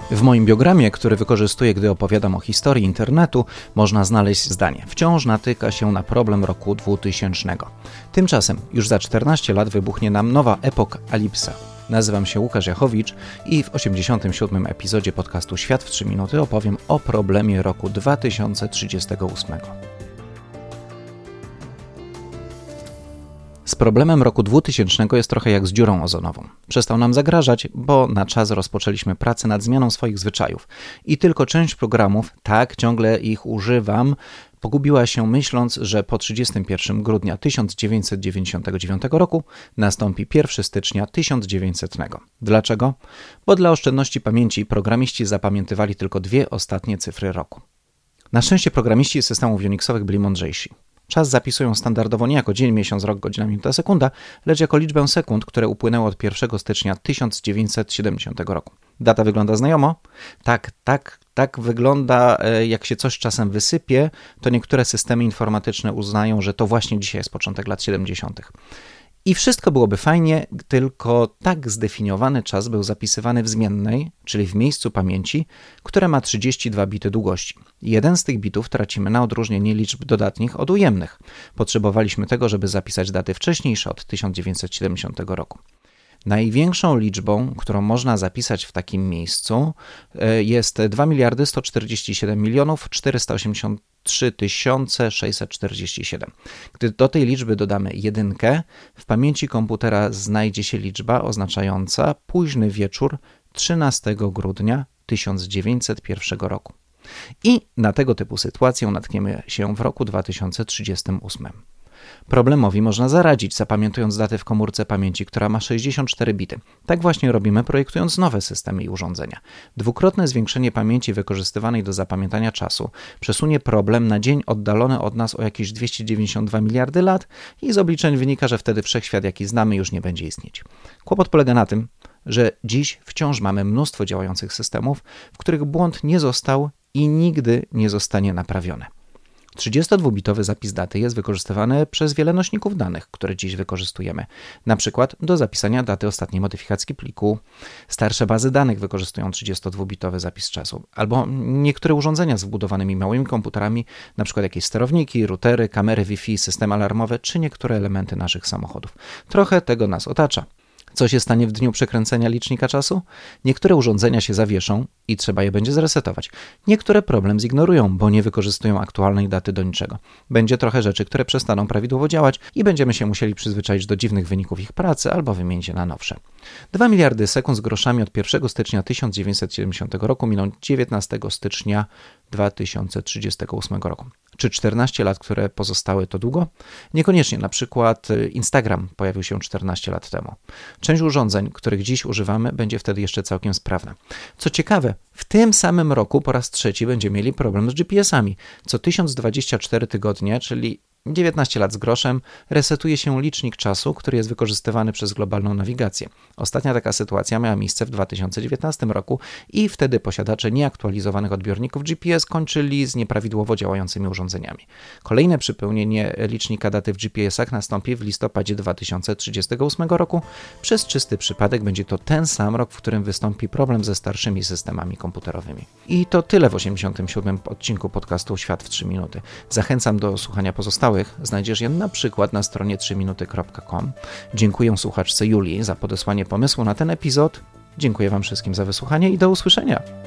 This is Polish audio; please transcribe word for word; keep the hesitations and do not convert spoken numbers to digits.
W moim biogramie, który wykorzystuję, gdy opowiadam o historii internetu, można znaleźć zdanie: wciąż natyka się na problem roku dwutysięcznego. Tymczasem już za czternaście lat wybuchnie nam nowa apokalipsa. Nazywam się Łukasz Jachowicz i w osiemdziesiątym siódmym epizodzie podcastu Świat w trzy minuty opowiem o problemie roku dwa tysiące trzydziestego ósmego. Z problemem roku dwutysięcznego jest trochę jak z dziurą ozonową. Przestał nam zagrażać, bo na czas rozpoczęliśmy pracę nad zmianą swoich zwyczajów. I tylko część programów, tak, ciągle ich używam, pogubiła się myśląc, że po trzydziestego pierwszego grudnia tysiąc dziewięćset dziewięćdziesiątego dziewiątego roku nastąpi pierwszego stycznia tysiąc dziewięćsetnego. Dlaczego? Bo dla oszczędności pamięci programiści zapamiętywali tylko dwie ostatnie cyfry roku. Na szczęście programiści systemów Unixowych byli mądrzejsi. Czas zapisują standardowo nie jako dzień, miesiąc, rok, godzina, minuta, sekunda, lecz jako liczbę sekund, które upłynęły od pierwszego stycznia tysiąc dziewięćset siedemdziesiątego roku. Data wygląda znajomo? Tak, tak, tak wygląda, jak się coś czasem wysypie, to niektóre systemy informatyczne uznają, że to właśnie dzisiaj jest początek lat siedemdziesiątych. I wszystko byłoby fajnie, tylko tak zdefiniowany czas był zapisywany w zmiennej, czyli w miejscu pamięci, które ma trzydzieści dwa bity długości. Jeden z tych bitów tracimy na odróżnienie liczb dodatnich od ujemnych. Potrzebowaliśmy tego, żeby zapisać daty wcześniejsze od tysiąc dziewięćset siedemdziesiątego roku. Największą liczbą, którą można zapisać w takim miejscu, jest dwa miliardy sto czterdzieści siedem milionów czterysta osiemdziesiąt trzy tysiące sześćset czterdzieści siedem. Gdy do tej liczby dodamy jedynkę, w pamięci komputera znajdzie się liczba oznaczająca późny wieczór trzynastego grudnia tysiąc dziewięćset pierwszego roku. I na tego typu sytuację natkniemy się w roku dwa tysiące trzydziestym ósmym. Problemowi można zaradzić, zapamiętując datę w komórce pamięci, która ma sześćdziesiąt cztery bity. Tak właśnie robimy, projektując nowe systemy i urządzenia. Dwukrotne zwiększenie pamięci wykorzystywanej do zapamiętania czasu przesunie problem na dzień oddalony od nas o jakieś dwieście dziewięćdziesiąt dwa miliardy lat i z obliczeń wynika, że wtedy wszechświat, jaki znamy, już nie będzie istnieć. Kłopot polega na tym, że dziś wciąż mamy mnóstwo działających systemów, w których błąd nie został i nigdy nie zostanie naprawiony. trzydziestodwubitowy zapis daty jest wykorzystywany przez wiele nośników danych, które dziś wykorzystujemy. Na przykład do zapisania daty ostatniej modyfikacji pliku. Starsze bazy danych wykorzystują trzydziestodwubitowy zapis czasu. Albo niektóre urządzenia z wbudowanymi małymi komputerami, na przykład jakieś sterowniki, routery, kamery Wi-Fi, systemy alarmowe, czy niektóre elementy naszych samochodów. Trochę tego nas otacza. Co się stanie w dniu przekręcenia licznika czasu? Niektóre urządzenia się zawieszą i trzeba je będzie zresetować. Niektóre problem zignorują, bo nie wykorzystują aktualnej daty do niczego. Będzie trochę rzeczy, które przestaną prawidłowo działać i będziemy się musieli przyzwyczaić do dziwnych wyników ich pracy albo wymienić je na nowsze. dwa miliardy sekund z groszami od pierwszego stycznia tysiąc dziewięćset siedemdziesiątego roku miną dziewiętnastego stycznia dwa tysiące trzydziestego ósmego roku. Czy czternaście lat, które pozostały, to długo? Niekoniecznie. Na przykład Instagram pojawił się czternaście lat temu. Część urządzeń, których dziś używamy, będzie wtedy jeszcze całkiem sprawna. Co ciekawe, w tym samym roku po raz trzeci będziemy mieli problem z G P S-ami. Co tysiąc dwadzieścia cztery tygodnie, czyli dziewiętnaście lat z groszem, resetuje się licznik czasu, który jest wykorzystywany przez globalną nawigację. Ostatnia taka sytuacja miała miejsce w dwa tysiące dziewiętnastym roku i wtedy posiadacze nieaktualizowanych odbiorników G P S kończyli z nieprawidłowo działającymi urządzeniami. Kolejne przypełnienie licznika daty w G P S-ach nastąpi w listopadzie dwa tysiące trzydziestego ósmego roku. Przez czysty przypadek będzie to ten sam rok, w którym wystąpi problem ze starszymi systemami komputerowymi. I to tyle w osiemdziesiątym siódmym odcinku podcastu Świat w trzy minuty. Zachęcam do słuchania pozostałych. Znajdziesz je na przykład na stronie trzy minuty kropka com. Dziękuję słuchaczce Julii za podesłanie pomysłu na ten epizod. Dziękuję Wam wszystkim za wysłuchanie i do usłyszenia.